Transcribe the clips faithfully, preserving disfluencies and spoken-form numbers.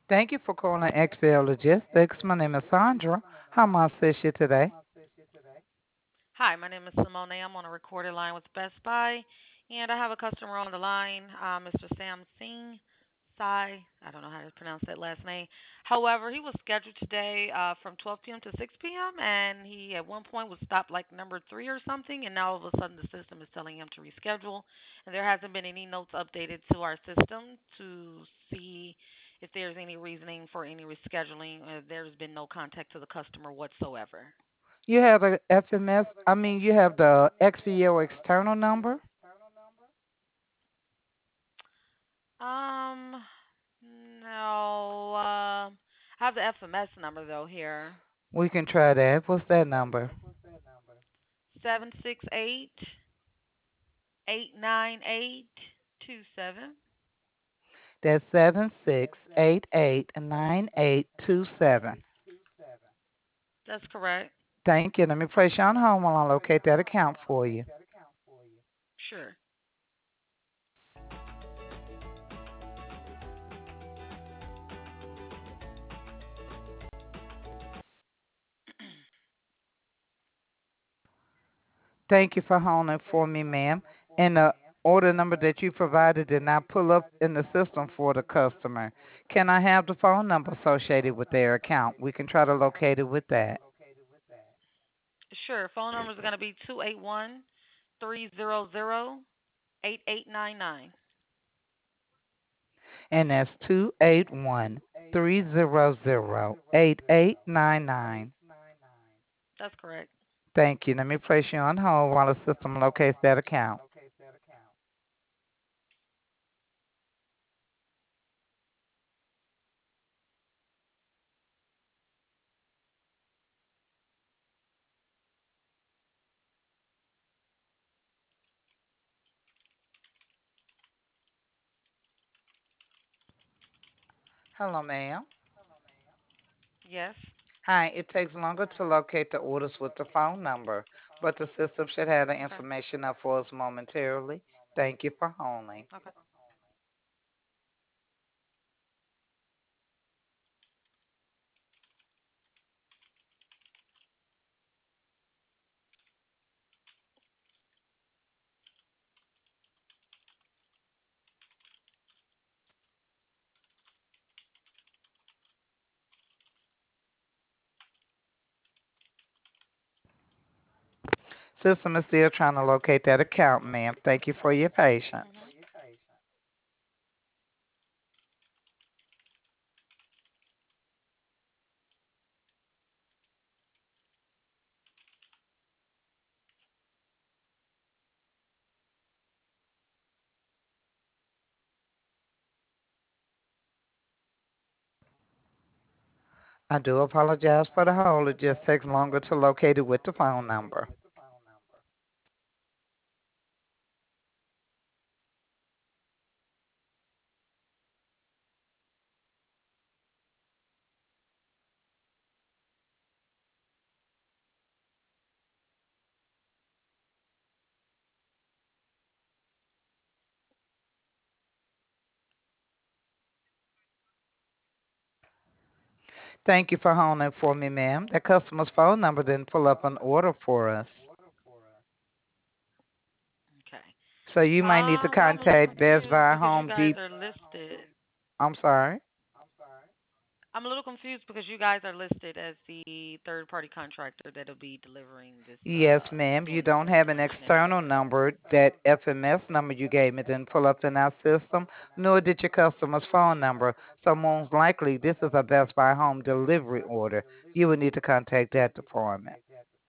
Thank you for calling X P L Logistics. My name is Sandra. How may I assist you today? Hi, my name is Simone. I'm on a recorded line with Best Buy, and I have a customer on the line, uh, Mister Sam Singh Sai. I don't know how to pronounce that last name. However, he was scheduled today uh, from twelve p m to six p m, and he at one point was stopped like number three or something, and now all of a sudden the system is telling him to reschedule, and there hasn't been any notes updated to our system to see if there's any reasoning for any rescheduling. Uh, there's been no contact to the customer whatsoever. You have the F M S, I mean, you have the X P L external number. Um, no. Uh, I have the F M S number though here. We can try that. What's that number? Seven six eight eight nine eight two seven. That's seven six eight eight nine eight two seven. That's correct. Thank you. Let me place you on hold while I locate that account for you. Sure. Thank you for holding for me, ma'am. And the order number that you provided did not pull up in the system for the customer. Can I have the phone number associated with their account? We can try to locate it with that. Sure. Phone number is going to be two eight one three zero zero eight eight nine nine. And that's two eight one three zero zero eight eight nine nine. That's correct. Thank you. Let me place you on hold while the system locates that account. Hello, ma'am. Yes. Hi, it takes longer to locate the orders with the phone number, but the system should have the Okay. information up for us momentarily. Thank you for holding. Okay. System is still trying to locate that account, ma'am. Thank you for your Mhm. patience. I do apologize for the hold. It just takes longer to locate it with the phone number. Thank you for holding for me, ma'am. That customer's phone number didn't pull up an order for us. Okay. So you might need to Um, well, I'm a little contact Best confused Buy because you Home guys Depot. are listed. I'm sorry. I'm a little confused because you guys are listed as the third party contractor that'll be delivering this Yes, uh ma'am. You toilet don't have an storage and external everything. number. That F M S number you gave me didn't pull up in our system, nor did your customer's phone number. So most likely this is a Best Buy home delivery order. You would need to contact that department.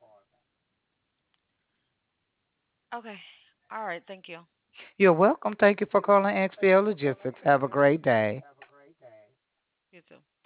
Okay. All right, thank you. You're welcome. Thank you for calling X P L Logistics. Have a great day. You too.